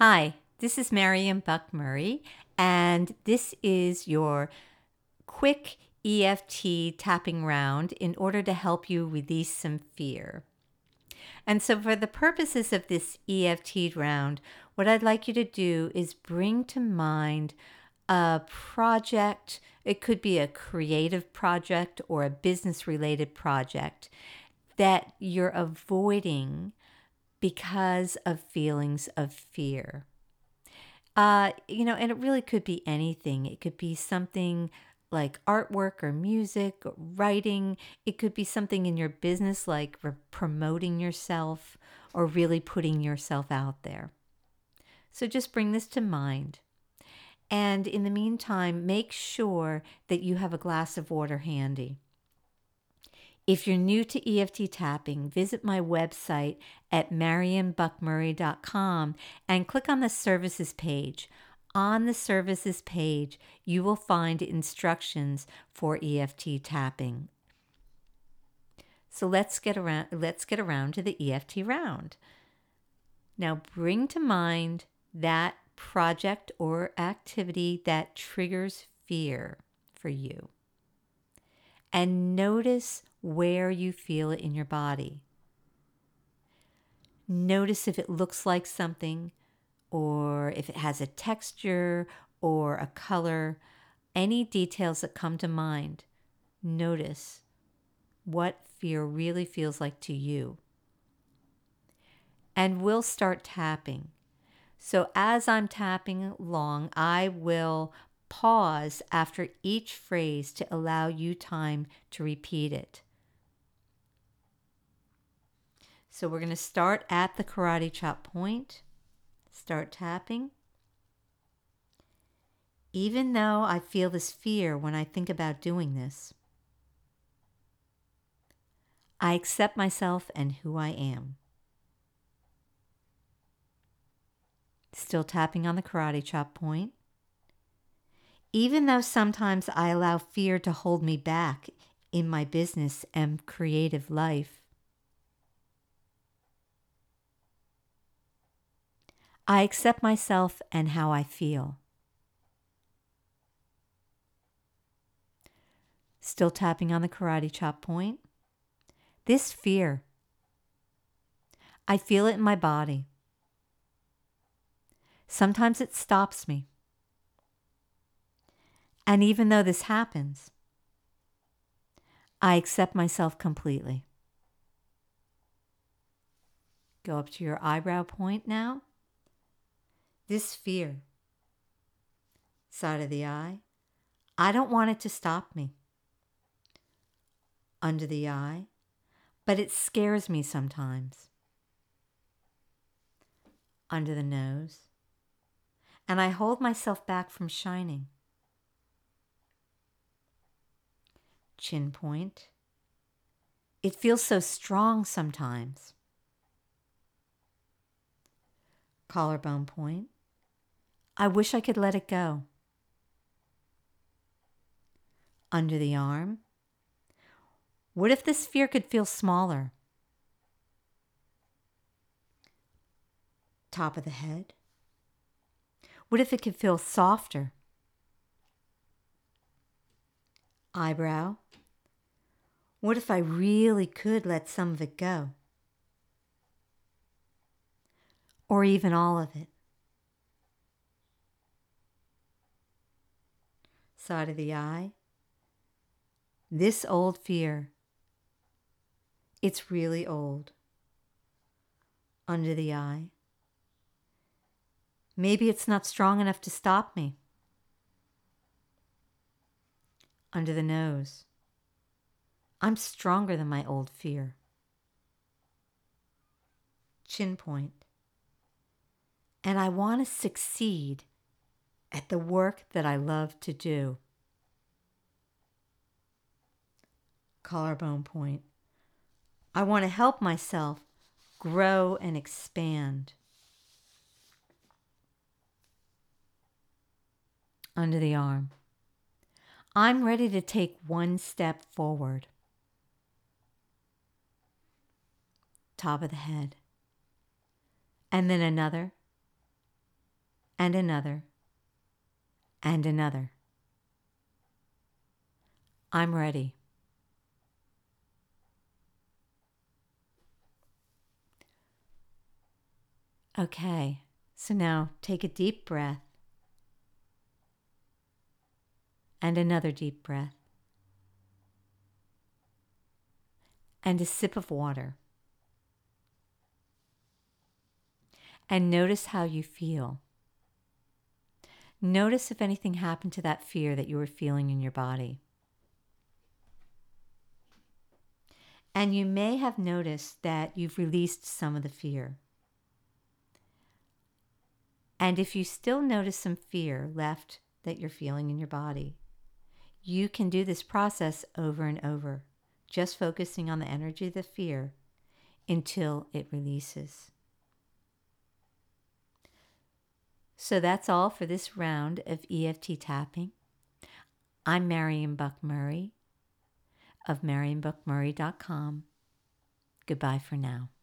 Hi, this is Marian Buck Murray, and this is your quick EFT tapping round in order to help you release some fear. And so, for the purposes of this EFT round, what I'd like you to do is bring to mind a project. It could be a creative project or a business related project that you're avoiding because of feelings of fear. And it really could be anything. It could be something like artwork or music or writing. It could be something in your business like promoting yourself or really putting yourself out there. So just bring this to mind. And in the meantime, make sure that you have a glass of water handy. If you're new to EFT tapping, visit my website at marianbuckmurray.com and click on the services page. On the services page, you will find instructions for EFT tapping. So let's get around to the EFT round. Now bring to mind that project or activity that triggers fear for you. And notice where you feel it in your body. Notice if it looks like something, or if it has a texture or a color, any details that come to mind. Notice what fear really feels like to you. And we'll start tapping. So as I'm tapping along, I will pause after each phrase to allow you time to repeat it. So we're going to start at the karate chop point. Start tapping. Even though I feel this fear when I think about doing this, I accept myself and who I am. Still tapping on the karate chop point. Even though sometimes I allow fear to hold me back in my business and creative life, I accept myself and how I feel. Still tapping on the karate chop point. This fear, I feel it in my body. Sometimes it stops me. And even though this happens, I accept myself completely. Go up to your eyebrow point now. This fear, side of the eye, I don't want it to stop me. Under the eye, but it scares me sometimes. Under the nose, and I hold myself back from shining. Chin point, it feels so strong sometimes. Collarbone point, I wish I could let it go. Under the arm, what if this fear could feel smaller? Top of the head, what if it could feel softer? Eyebrow, what if I really could let some of it go? Or even all of it? Side of the eye, this old fear, it's really old. Under the eye, maybe it's not strong enough to stop me. Under the nose, I'm stronger than my old fear. Chin point, and I want to succeed at the work that I love to do. Collarbone point, I want to help myself grow and expand. Under the arm, I'm ready to take one step forward. Top of the head, and then another, and another, and another. I'm ready. Okay, so now take a deep breath and another deep breath and a sip of water. And notice how you feel. Notice if anything happened to that fear that you were feeling in your body. And you may have noticed that you've released some of the fear. And if you still notice some fear left that you're feeling in your body, you can do this process over and over, just focusing on the energy of the fear until it releases. So that's all for this round of EFT tapping. I'm Marion Buck Murray of MarionBuckMurray.com. Goodbye for now.